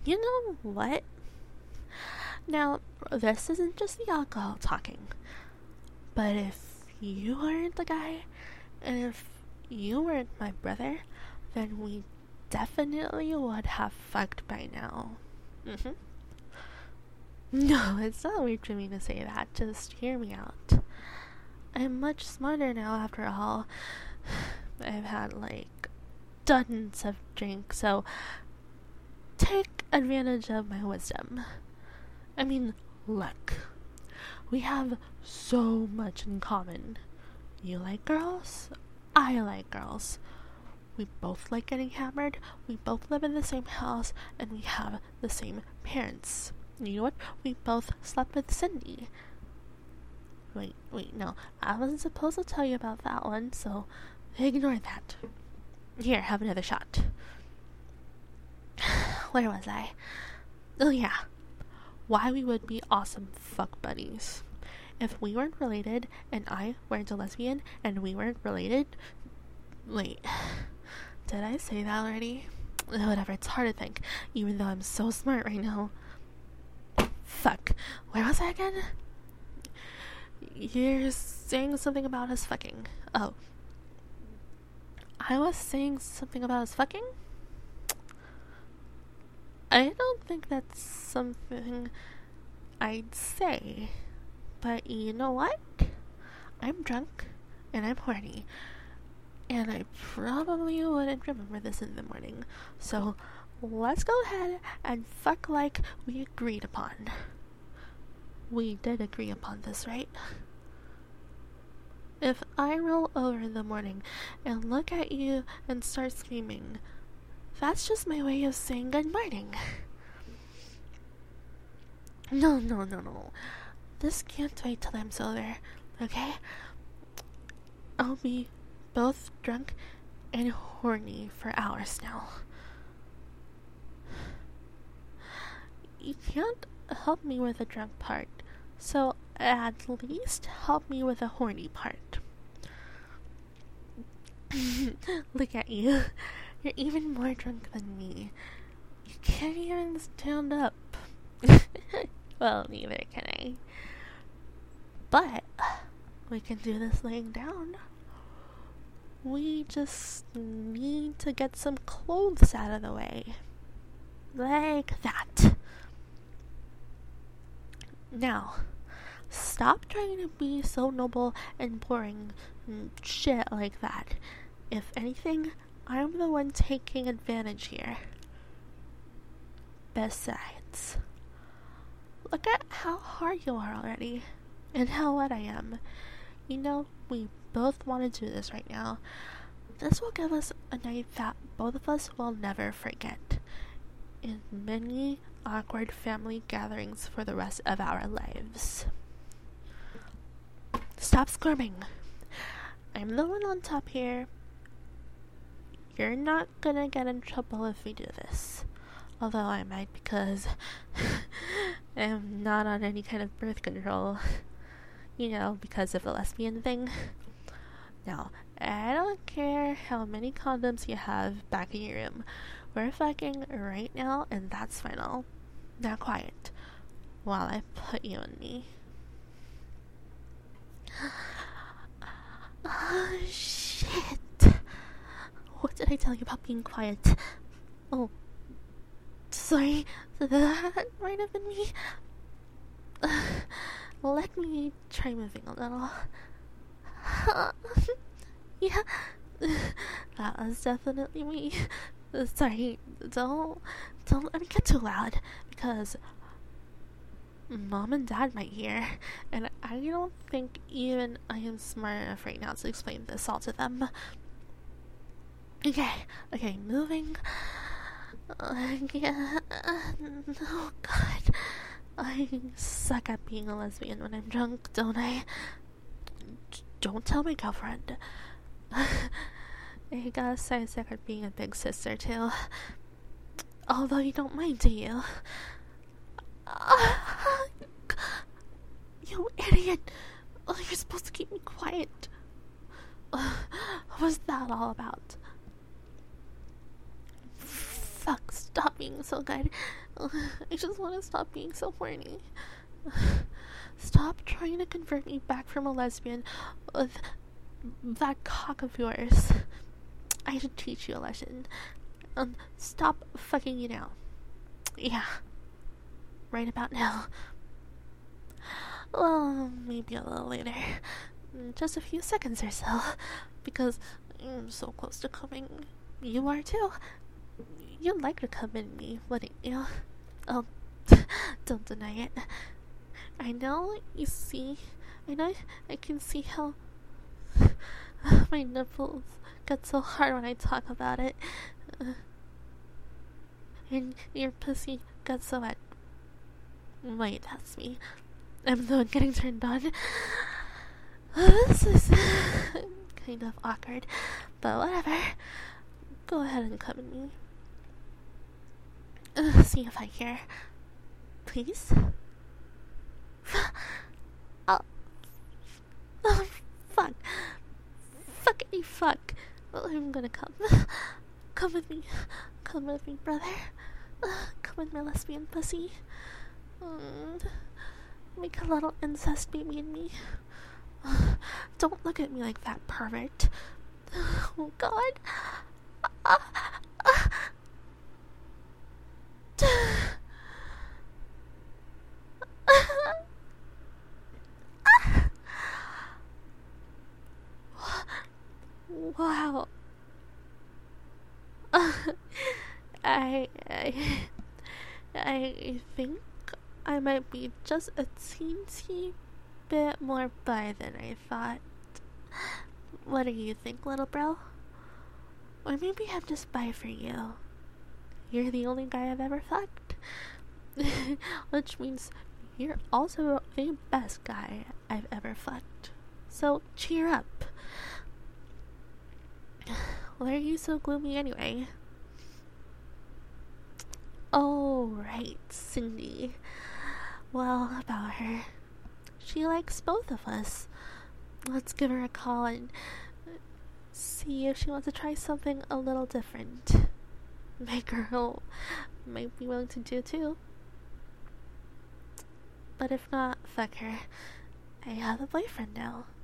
You know what? Now, this isn't just the alcohol talking, but if you weren't the guy, and if you weren't my brother, then we definitely would have fucked by now. No, it's not weird for me to say that. Just hear me out. I'm much smarter now after all. I've had like dozens of drinks, so take advantage of my wisdom. I mean, look, we have so much in common. You like girls, I like girls. We both like getting hammered, we both live in the same house, and we have the same parents. You know what? We both slept with Cindy. Wait, no. I wasn't supposed to tell you about that one, so ignore that. Here, have another shot. Where was I? Oh yeah. Why we would be awesome fuck buddies. If we weren't related, and I weren't a lesbian, and we weren't related... Wait. Did I say that already? Whatever, it's hard to think, even though I'm so smart right now. Fuck. Where was I again? You're saying something about us fucking. Oh. I was saying something about us fucking? I don't think that's something I'd say. But you know what? I'm drunk, and I'm horny. And I probably wouldn't remember this in the morning. So, let's go ahead and fuck like we agreed upon. We did agree upon this, right? If I roll over in the morning and look at you and start screaming, that's just my way of saying good morning. No. This can't wait till I'm sober, okay? I'll be both drunk and horny for hours now. You can't help me with the drunk part, so at least help me with the horny part. Look at you. You're even more drunk than me. You can't even stand up. Well, neither can I. But we can do this laying down. We just need to get some clothes out of the way. Like that. Now, stop trying to be so noble and boring and shit like that. If anything, I'm the one taking advantage here. Besides, look at how hard you are already, and how wet I am. You know, we both want to do this right now. This will give us a night that both of us will never forget, in many awkward family gatherings for the rest of our lives. Stop squirming. I'm the one on top here. You're not gonna get in trouble if we do this. Although I might, because I'm not on any kind of birth control. You know, because of the lesbian thing. Now, I don't care how many condoms you have back in your room. We're fucking right now, and that's final. Now quiet, while I put you in me. Oh, shit. What did I tell you about being quiet? Oh, sorry, that might have been me. Let me try moving a little. Yeah, that was definitely me. Sorry, don't let me get too loud, because Mom and Dad might hear, and I don't think even I am smart enough right now to explain this all to them. Okay, moving. Yeah. Oh God, I suck at being a lesbian when I'm drunk, don't I? Don't tell my girlfriend. I guess I suck at being a big sister too. Although you don't mind, do you? You idiot! Oh, you're supposed to keep me quiet. What was that all about? Fuck, stop being so good. I just want to stop being so horny. Stop trying to convert me back from a lesbian with that cock of yours. I should teach you a lesson. Stop fucking you now. Yeah. Right about now. Well, maybe a little later. Just a few seconds or so. Because I'm so close to coming. You are too. You'd like to come in me, wouldn't you? Oh, don't deny it. I know, you see. I can see how my nipples get so hard when I talk about it. And your pussy gets so wet. Wait, that's me. I'm the one getting turned on. This is kind of awkward, but whatever. Go ahead and come in me. See if I care. Please? Oh, fuck. Fuckity fuck. I'm gonna come. Come with me. Come with me, brother. Come with my lesbian pussy. Make a little incest baby in me. Don't look at me like that, pervert. Oh, God. Wow. I think I might be just a teensy bit more bi than I thought. What do you think, little bro? Or maybe I'm just bi for you. You're the only guy I've ever fucked. Which means you're also the best guy I've ever fucked. So cheer up. Why are you so gloomy anyway? Oh, right, Cindy. Well, about her. She likes both of us. Let's give her a call and see if she wants to try something a little different. My girl might be willing to do too. But if not, fuck her. I have a boyfriend now.